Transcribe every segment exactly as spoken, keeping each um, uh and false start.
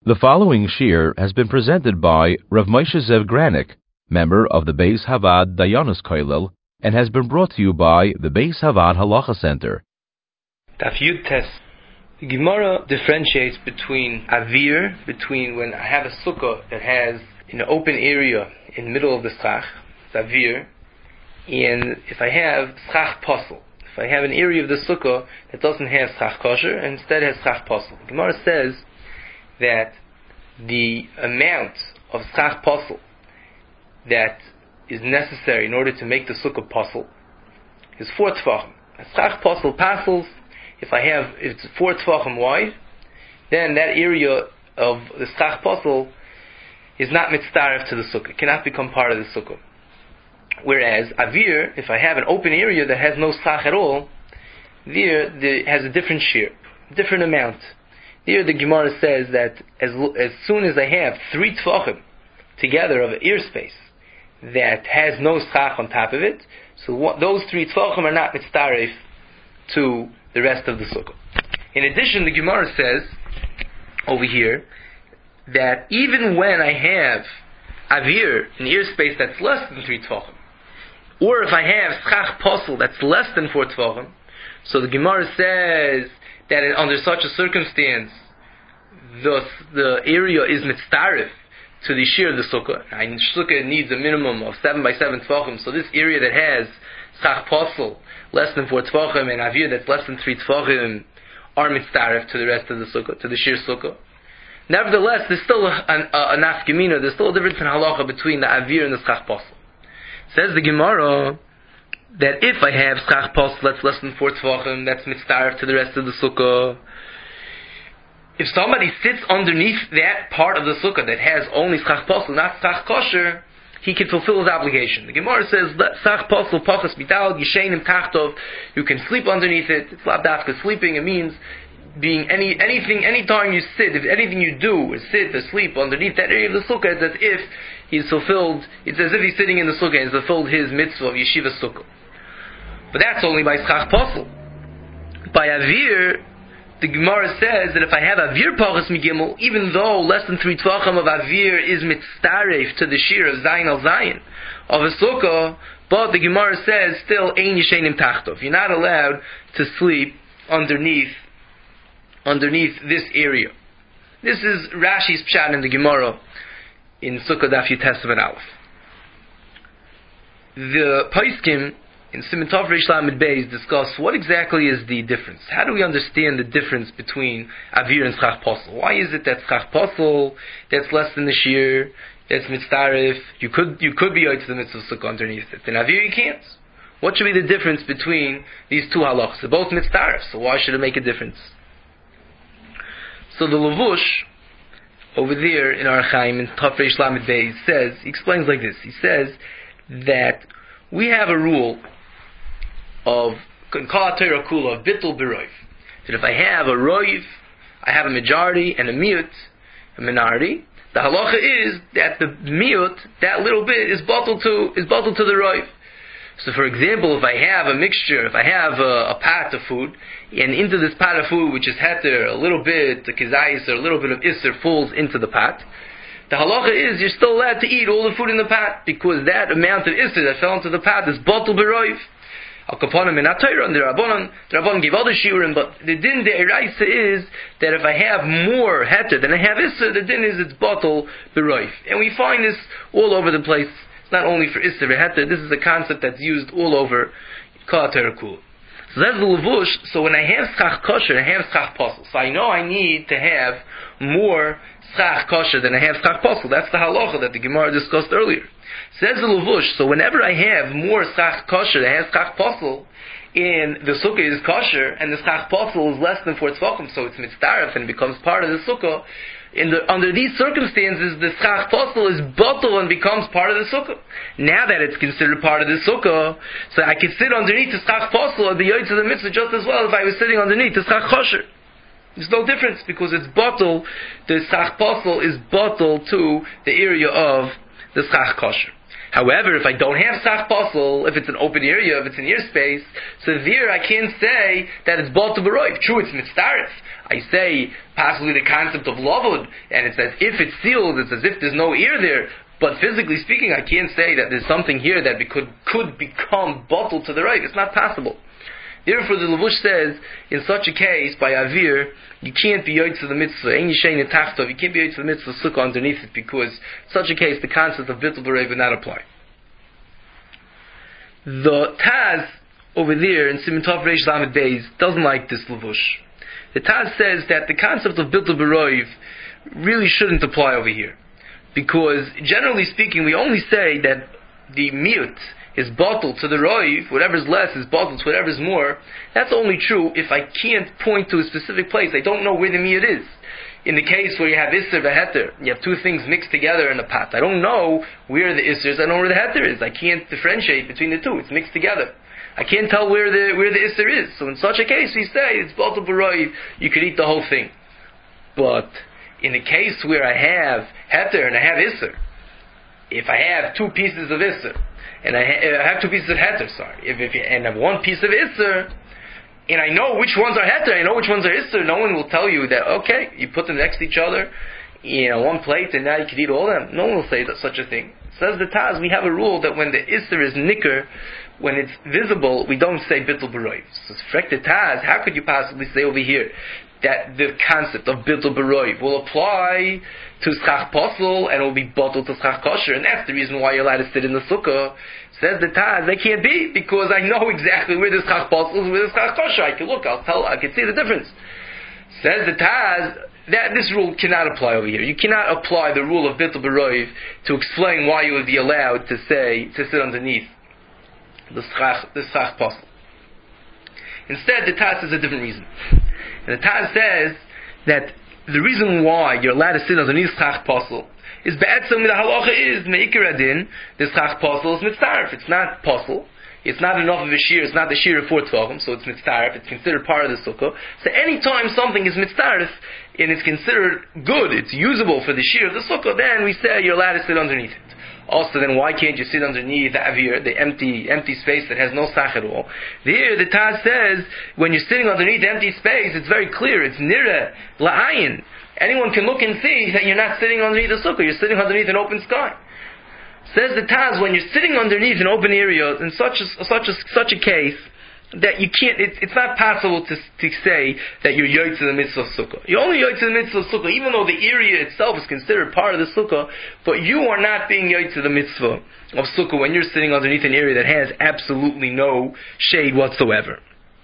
The following shir has been presented by Rav Moshe Zev Granik, member of the Beis Havad Dayanos Kollel, and has been brought to you by the Beis Havad Halacha Center. Daf Yud Tes. The Gemara differentiates between avir, between when I have a sukkah that has an open area in the middle of the schach, it's avir, and if I have schach posel, if I have an area of the sukkah that doesn't have schach kosher and instead has schach posel. The Gemara says that the amount of schach posel that is necessary in order to make the sukkah posel is four tefachim. A schach posel pasels. If I have, if it's four tefachim wide, then that area of the schach posel is not mitzdaref to the sukkah, it cannot become part of the sukkah. Whereas avir, if I have an open area that has no schach at all, there, there has a different shear, different amount. There the Gemara says that as as soon as I have three tefachim together of an ear space that has no schach on top of it, so what, those three tefachim are not mitzdaref to the rest of the sukkah. In addition, the Gemara says over here that even when I have avir, an ear space that's less than three tefachim, or if I have schach posel that's less than four tefachim, so the Gemara says that under such a circumstance, the the area is mitzdaref to the shear of the sukkah. And sukkah needs a minimum of seven by seven tefachim. So this area that has schach posel less than four tefachim and avir that's less than three tefachim are mitzdaref to the rest of the sukkah, to the shear sukkah. Nevertheless, there's still a, a, a nafkamina. There's still a difference in halacha between the avir and the schach posel. Says the Gemara that if I have schach posel that's less than four tefachim, that's mitzdaref to the rest of the sukkah. If somebody sits underneath that part of the sukkah that has only schach posel, not schach kosher, he can fulfill his obligation. The Gemara says, schach posel pachas midal yisheinim tachtov, you can sleep underneath it. It's lav dafka sleeping, it means being any anything, anytime you sit, if anything you do is sit or sleep underneath that area of the sukkah, it's as if he's fulfilled, it's as if he's sitting in the sukkah and he's fulfilled his mitzvah of yeshiva sukkah. But that's only by schach posel. By avir, the Gemara says that if I have avir pachas migimel, even though less than three tvachim of avir is mitzdaref to the shear of zayin al zayin of a sukkah, but the Gemara says still ein yishenim tachtov. You're not allowed to sleep underneath underneath this area. This is Rashi's pshat in the Gemara in Sukkah Daf Yud Tes Aleph. The Paiskim in Siman Tov Reish Lamed Beis discuss what exactly is the difference. How do we understand the difference between avir and schach posel? Why is it that schach posel that's less than the shear, that's mitzdaref, you could you could be out to the mitzvah sukkah underneath it, and avir you can't? What should be the difference between these two halachas? They're both mitzdaref, so why should it make a difference? So the Lavush over there in Ar Chaim in Tov Reish Lamed Beis says, he explains like this. He says that we have a rule of Kol Torah Kula of Bittul B'Roiv. That if I have a Roiv, I have a majority and a miut, a minority, the halacha is that the miut, that little bit, is bottled to is bottled to the Roiv. So for example, if I have a mixture, if I have a, a pot of food, and into this pot of food, which is heter, a little bit, the kizayis, or a little bit of isser falls into the pot, the halacha is you're still allowed to eat all the food in the pot, because that amount of isser that fell into the pot is bottled b'roiv. Al kaponim in Atayra, and the Rabbanon, the Rabbanon gave other shiurim, but the din de eraisa is that if I have more heter than I have isser, the din is it's bottled b'roiv. And we find this all over the place. It's not only for isser v'heter, this is a concept that's used all over Kol Torah Kula. So that's the levush. So when I have schach kosher, I have schach posel. So I know I need to have more schach kosher than I have schach posel. That's the halacha that the Gemara discussed earlier. Says the levush. So whenever I have more schach kosher than I have schach posel, and the sukkah is kosher, and the schach posel is less than four tzvachim, so it's mitzdaref and becomes part of the sukkah. In the, under these circumstances, the schach posel is bottled and becomes part of the sukkah. Now that it's considered part of the sukkah, so I can sit underneath the schach posel and be yoytz of the mitzvah just as well if I was sitting underneath the schach kosher. There's no difference because it's bottled. The schach posel is bottled to the area of the schach kosher. However, if I don't have schach posel, if it's an open area, if it's an ear space, so there I can't say that it's batal b'roiv. True, it's mitzdarif. I say possibly the concept of lavud, and it's as if it's sealed, it's as if there's no ear there. But physically speaking, I can't say that there's something here that be, could could become batal to the right. It's not possible. Therefore, the Levush says, in such a case, by avir, you can't be yoytz to the mitzvah. Ein yishein tachtov. You can't be yoytz to the mitzvah sukkah underneath it, because in such a case, the concept of bittul b'rei would not apply. The Taz over there in Siman Tov Reish Lamed Beis doesn't like this Levush. The Taz says that the concept of bittul b'rei really shouldn't apply over here. Because, generally speaking, we only say that the miut is bottled to the roiv, whatever's less is bottled to whatever's more. That's only true if I can't point to a specific place. I don't know where the miut is. In the case where you have isser v'heter, you have two things mixed together in a pot. I don't know where the isser is, I know where the heter is. I can't differentiate between the two. It's mixed together. I can't tell where the where the isser is. So in such a case, we say it's bottled b'roiv, you could eat the whole thing. But in a case where I have heter and I have isser, if I have two pieces of isser, and I, ha- I have two pieces of heter, sorry, if, if and I have one piece of isser, and I know which ones are heter, I know which ones are isser, no one will tell you that, okay, you put them next to each other, you know, one plate, and now you can eat all of them. No one will say that such a thing. Says the Taz, we have a rule that when the isser is nicker, when it's visible, we don't say bittul b'roiv. So, frek the Taz, how could you possibly say over here that the concept of bittul b'roiv will apply to schach posel and it will be bottled to schach kosher, and that's the reason why you're allowed to sit in the sukkah. Says the Taz, that can't be, because I know exactly where the schach posel is, where the schach kosher. I can look, I'll tell, I can see the difference. Says the Taz, that this rule cannot apply over here. You cannot apply the rule of bittul b'roiv to explain why you would be allowed to say, to sit underneath the schach, the schach posel. Instead, the Taz says a different reason. And the Taz says that the reason why you're allowed to sit underneath schach posel is be'etzem the halacha is me'ikar adin, the schach posel is mitzaref. It's not posel. It's not enough of a shear. It's not the shear of four tvachim, so it's mitzaref. It's considered part of the sukkah. So anytime something is mitzaref and it's considered good, it's usable for the shear of the sukkah, then we say you're allowed to sit underneath it. Also, then why can't you sit underneath the avir, the empty empty space that has no sach at all? Here, the Taz says, when you're sitting underneath empty space, it's very clear. It's nira, la'ayin. Anyone can look and see that you're not sitting underneath the sukkah. You're sitting underneath an open sky. Says the Taz, when you're sitting underneath an open area, in such a, such a, such a case, that you can't, it's, it's not possible to, to say that you're yoytz to the mitzvah of sukkah. You're only yoytz to the mitzvah of sukkah, even though the area itself is considered part of the sukkah, but you are not being yoytz to the mitzvah of sukkah when you're sitting underneath an area that has absolutely no shade whatsoever.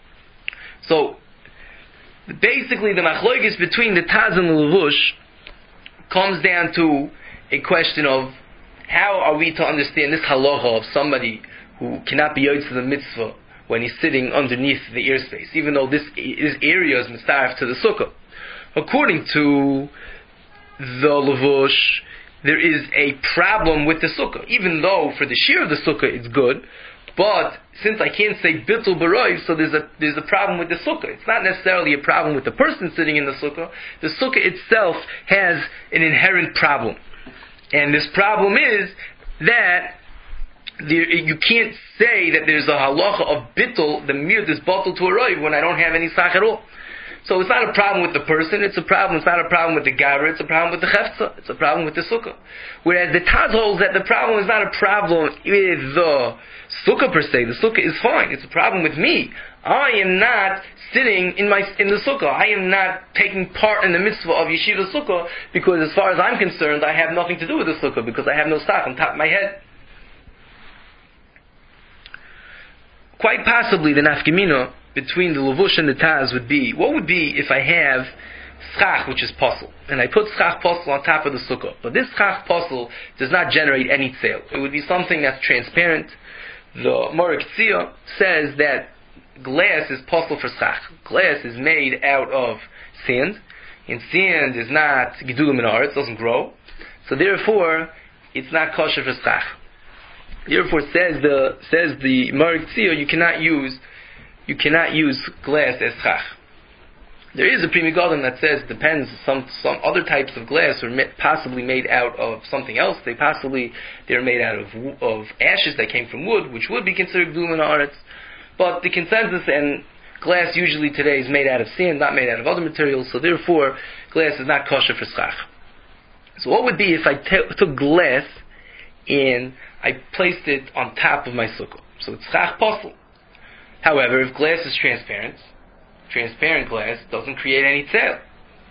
So, basically the machloikis between the Taz and the Levush comes down to a question of how are we to understand this halacha of somebody who cannot be yoytz to the mitzvah when he's sitting underneath the ear space, even though this, this area is mitzaref to the sukkah. According to the Levush, there is a problem with the sukkah, even though for the shear of the sukkah it's good, but since I can't say bittul b'roiv, so there's a there's a problem with the sukkah. It's not necessarily a problem with the person sitting in the sukkah. The sukkah itself has an inherent problem. And this problem is that there, you can't say that there's a halacha of bittul, the mir is bottled to a roiv, when I don't have any sach at all. So it's not a problem with the person, it's a problem, it's not a problem with the gaber, it's a problem with the chefza, it's a problem with the sukkah. Whereas the Taz holds that the problem is not a problem with the sukkah per se, the sukkah is fine, it's a problem with me. I am not sitting in my in the sukkah, I am not taking part in the mitzvah of yeshiva sukkah, because as far as I'm concerned, I have nothing to do with the sukkah, because I have no sach on top of my head. Quite possibly the nafkamina between the Levush and the Taz would be, what would be if I have schach, which is posel, and I put schach posel on top of the sukkah, but this schach posel does not generate any tzeil. It would be something that's transparent. The Morik Tzia says that glass is posel for schach. Glass is made out of sand, and sand is not gedula min haaretz, it doesn't grow, so therefore it's not kosher for schach. Therefore, says the says the Morik Tzia, you cannot use you cannot use glass as schach. There is a Pri Megadim that says depends. Some some other types of glass are possibly made out of something else. They possibly they're made out of of ashes that came from wood, which would be considered Gdula Haaretz. But the consensus and glass usually today is made out of sand, not made out of other materials. So therefore, glass is not kosher for schach. So what would be if I t- took glass and I placed it on top of my sukkah? So it's schach posel. However, if glass is transparent, transparent glass doesn't create any tzel.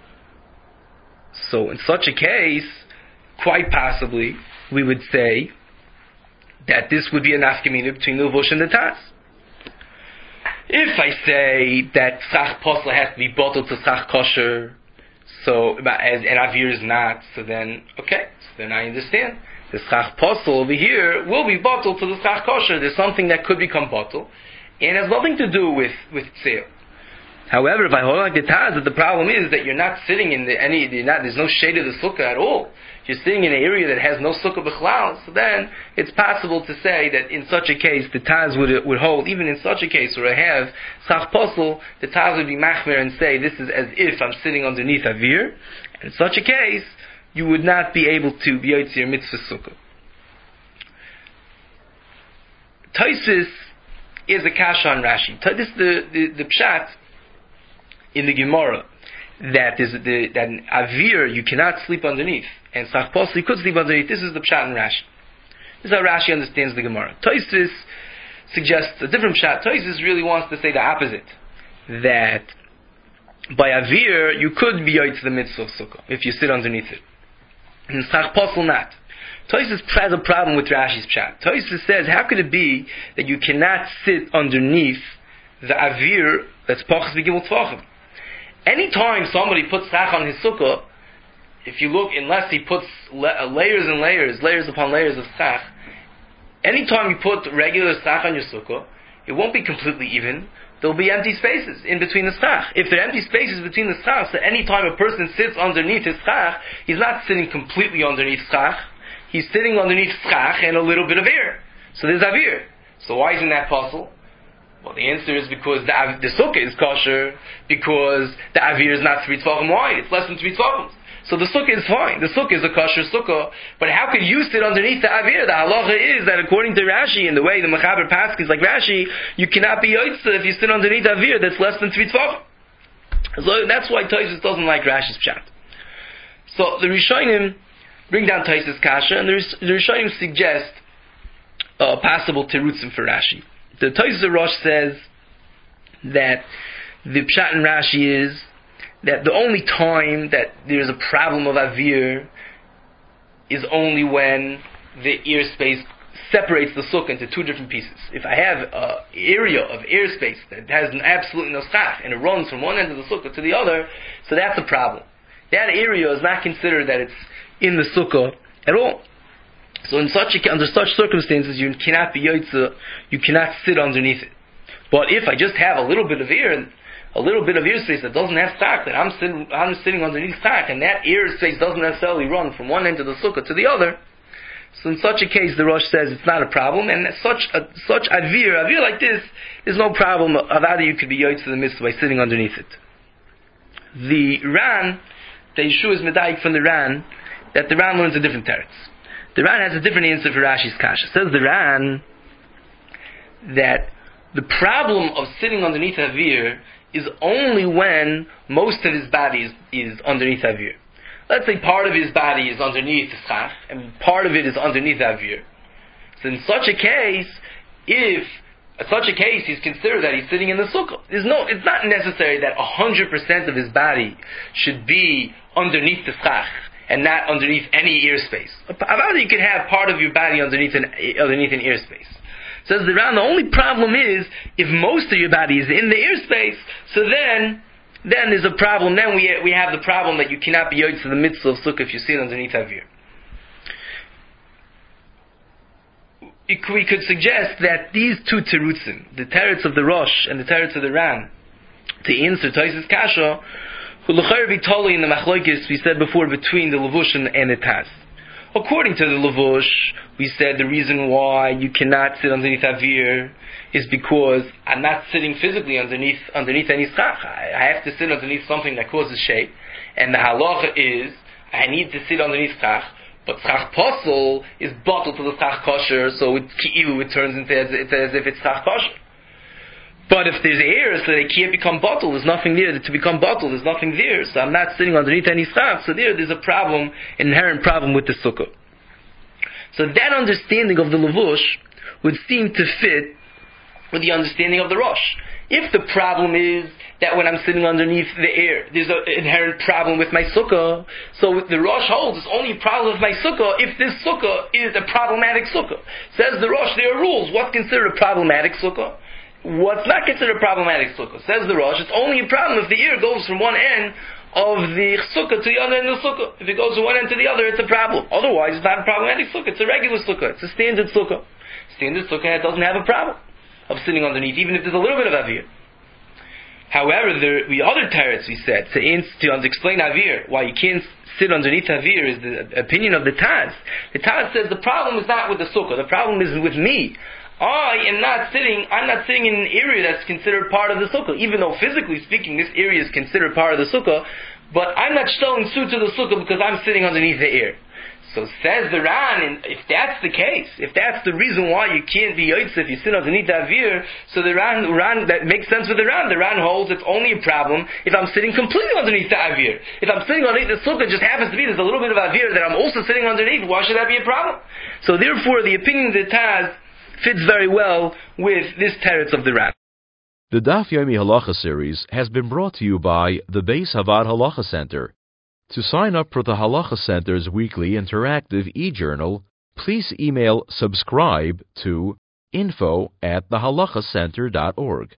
So in such a case, quite possibly, we would say that this would be a nafkamina between the levush and the tas. If I say that schach posel has to be bottled to schach kosher, so as and avir is not, so then okay, so then I understand. The schach posel over here will be bottled to the schach kosher. There's something that could become bottled, and has nothing to do with with tzel. However, if I hold like the Taz, the problem is that you're not sitting in the, any, you're not, there's no shade of the sukkah at all. You're sitting in an area that has no sukkah b'chlal, so then it's possible to say that in such a case, the Taz would would hold, even in such a case where I have Sach Posel, the Taz would be machmer and say, this is as if I'm sitting underneath Avir. And in such a case, you would not be able to be Yotzir Mitzvah Sukkah. Taisis is a kasha on Rashi. This the, the, the pshat in the Gemara, that is the, that an avir you cannot sleep underneath, and sach posel you could sleep underneath. This is the pshat in Rashi. This is how Rashi understands the Gemara. Tosfos suggests a different pshat. Tosfos really wants to say the opposite, that by avir you could be yoytz the mitzvah of sukkah if you sit underneath it, and sach posel not. Tosfos has a problem with Rashi's pshat. Tosfos says, how could it be that you cannot sit underneath the avir that's pachas b'gimel tvachim? Anytime somebody puts schach on his sukkah, if you look, unless he puts la- layers and layers, layers upon layers of schach, anytime you put regular schach on your sukkah, it won't be completely even. There'll be empty spaces in between the schach. If there are empty spaces between the schach, so anytime a person sits underneath his schach, he's not sitting completely underneath schach. He's sitting underneath schach and a little bit of air. So there's avir. So why isn't that possible? Well, the answer is because the, the sukkah is kosher, because the avir is not three tvachim wide, it's less than three tvachim. So the sukkah is fine. The sukkah is a kosher sukkah, but how could you sit underneath the avir? The halacha is that according to Rashi, and the way the Mechaber Paskins like Rashi, you cannot be yotzeh if you sit underneath avir that's less than three tvachim. So that's why Tosfos doesn't like Rashi's pshat. So the Rishonim bring down Tosfos kasha, and the, the Rishonim suggest uh, possible terutzim for Rashi. The Tosfos Rosh says that the pshat in Rashi is that the only time that there's a problem of avir is only when the ear space separates the sukkah into two different pieces. If I have an area of airspace that has absolutely no schach and it runs from one end of the sukkah to the other, so that's a problem. That area is not considered that it's in the sukkah at all. So in such a, under such circumstances, you cannot be yotzeh, you cannot sit underneath it. But if I just have a little bit of air, a little bit of air space that doesn't have stock, that I'm sitting, I'm sitting underneath stock, and that air space doesn't necessarily run from one end of the sukkah to the other, so in such a case, the Rosh says it's not a problem, and such a, such avir, avir like this, there's no problem of either you could be yotzeh the mitzvah by sitting underneath it. The Ran, the Yeshua is medayik from the Ran, that the Ran learns a different teretz. The Ran has a different answer for Rashi's kasha. Says the Ran that the problem of sitting underneath avir is only when most of his body is, is underneath avir. Let's say part of his body is underneath the schach, and part of it is underneath avir. So in such a case, if in such a case he's considered that he's sitting in the sukkah. There's no, it's not necessary that a hundred percent of his body should be underneath the schach and not underneath any ear space. Rather, you can have part of your body underneath an underneath an ear space. Says the Ran, the only problem is if most of your body is in the ear space, so then then there's a problem. Then we we have the problem that you cannot be yotzeh the mitzvah of sukkah if you sit underneath avir. We could suggest that these two terutzim, the teretz of the Rosh and the teretz of the Ran, to answer Tosfos kasha, will l'chayr be totally in the machlokes we said before between the levush and the taz. According to the Levush, we said the reason why you cannot sit underneath Avir is because I'm not sitting physically underneath underneath any schach. I, I have to sit underneath something that causes shade, and the halacha is I need to sit underneath schach. But schach posel is bottled to the schach kosher, so it, it turns into as, it's as if it's schach kosher. But if there's air, so they can't become bottled, there's nothing there to become bottled, there's nothing there, so I'm not sitting underneath any schach, so there, there's a problem, an inherent problem with the sukkah. So that understanding of the Levush would seem to fit with the understanding of the Rosh. If the problem is that when I'm sitting underneath the air, there's an inherent problem with my sukkah, so the Rosh holds it's only a problem with my sukkah if this sukkah is a problematic sukkah. Says the Rosh, there are rules. What's considered a problematic sukkah? What's not considered a problematic sukkah? Says the Rosh, it's only a problem if the air goes from one end of the sukkah to the other end of the sukkah. If it goes from one end to the other, it's a problem. Otherwise, it's not a problematic sukkah. It's a regular sukkah. It's a standard sukkah. Standard sukkah doesn't have a problem of sitting underneath, even if there's a little bit of avir. However, there the other teretz we said to, to explain avir, why you can't sit underneath avir, is the opinion of the Taz. The Taz says the problem is not with the sukkah, the problem is with me. I am not sitting. I'm not sitting in an area that's considered part of the sukkah, even though physically speaking, this area is considered part of the sukkah. But I'm not showing suit to the sukkah because I'm sitting underneath the air. So says the Ran, and if that's the case, if that's the reason why you can't be Yotze if you sit underneath the Avir, so the Ran, Ran, that makes sense with the Ran. The Ran holds it's only a problem if I'm sitting completely underneath the Avir. If I'm sitting underneath the Sukkah, just happens to be there's a little bit of Avir that I'm also sitting underneath, why should that be a problem? So therefore, the opinion of the Taz fits very well with this teretz of the Ran. The Daf Yomi Halacha series has been brought to you by the Beis Havad Halacha Center. To sign up for the Halacha Center's weekly interactive e-journal, please email subscribe to info at the halacha center dot org.